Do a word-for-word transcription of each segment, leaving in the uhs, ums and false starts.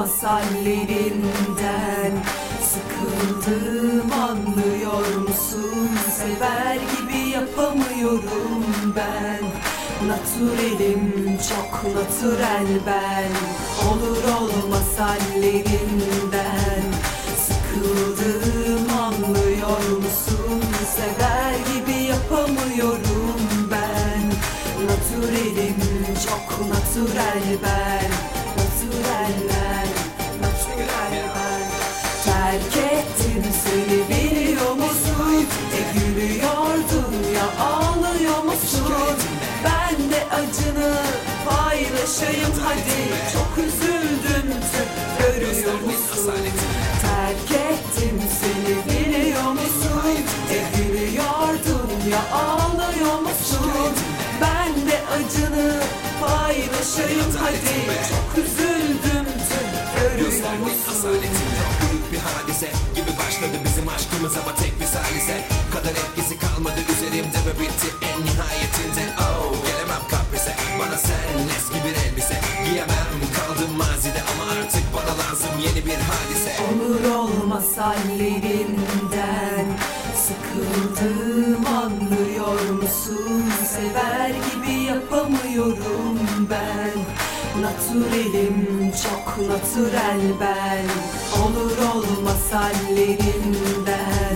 hallerinden. Sıkıldım, anlıyor musun? Sever gibi yapamıyorum ben. Natürelim, çok natürel ben. Olur olmaz hallerinden. Sıkıldım, anlıyor musun? Sever gibi yapamıyorum ben. Natürelim, çok natürel ben. Natürel ben, natürel ben. Terk ettim seni, biliyor musun? E gülüyordun ya, ağlıyor musun? Ben de acını paylaşayım hadi. Çok üzüldüm tüh, görüyor musun? Terk ettim seni, biliyor musun? E gülüyordun ya, ağlıyor musun? Ben de acını paylaşayım hadi. Çok üzüldüm tüh, görüyor musun? Büyük bir hadise gibi başladı bizim aşkımız ama tek bir salise. Kadar etkisi kalmadı üzerimde ve bitti en nihayetinde. Oh, gelemem kaprise, bana sen eski bir elbise giyemem, kaldım mazide ama artık bana lazım yeni bir hadise. Olur olmaz hallerinden. Sıkıldım, anlıyor musun? Sever gibi yapamıyorum ben. Natürelim, çok natürel ben. Olur olmaz hallerinden.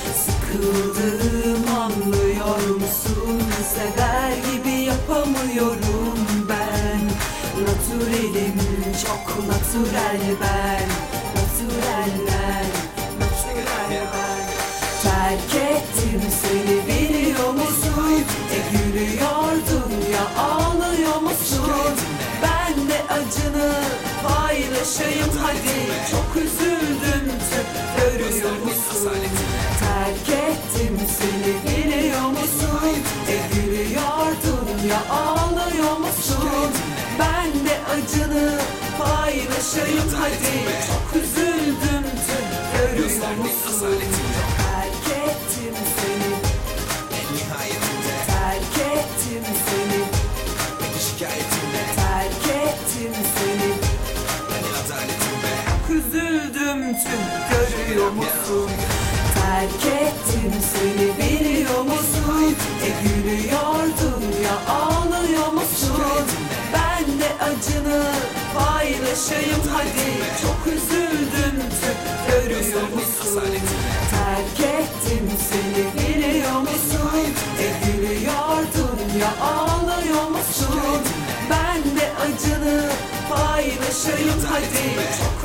Sıkıldım, anlıyor musun? Sever gibi yapamıyorum ben. Natürelim, çok natürel ben. Natürel ben, natürel ben. Terk ettim seni, biliyor musun? E gülüyordun ya, ağlıyor musun? Ben de acını paylaşayım hadi. Çok üzüldüm tüh, görüyor musun? Terk ettim seni, biliyor musun? E gülüyordun ya, ağlıyor musun? Ben de acını paylaşayım hadi. Çok üzüldüm tüh, görüyor musun? Terk ettim seni, En nihayetinde terk ettim seni, beni şikayetimle, terk ettim seni. beni adaletimle. Çok üzüldüm tüm, görüyor musun? Terk ettim seni, biliyor musun? E gülüyordun ya, ağlıyor musun? Ben de acını paylaşayım hadi. Çok üzüldüm tüm, görüyor musun? Terk ettim seni, biliyor musun? E gülüyordun ya, ağlıyor musun? Ben de acını paylaşayım hadi. Çok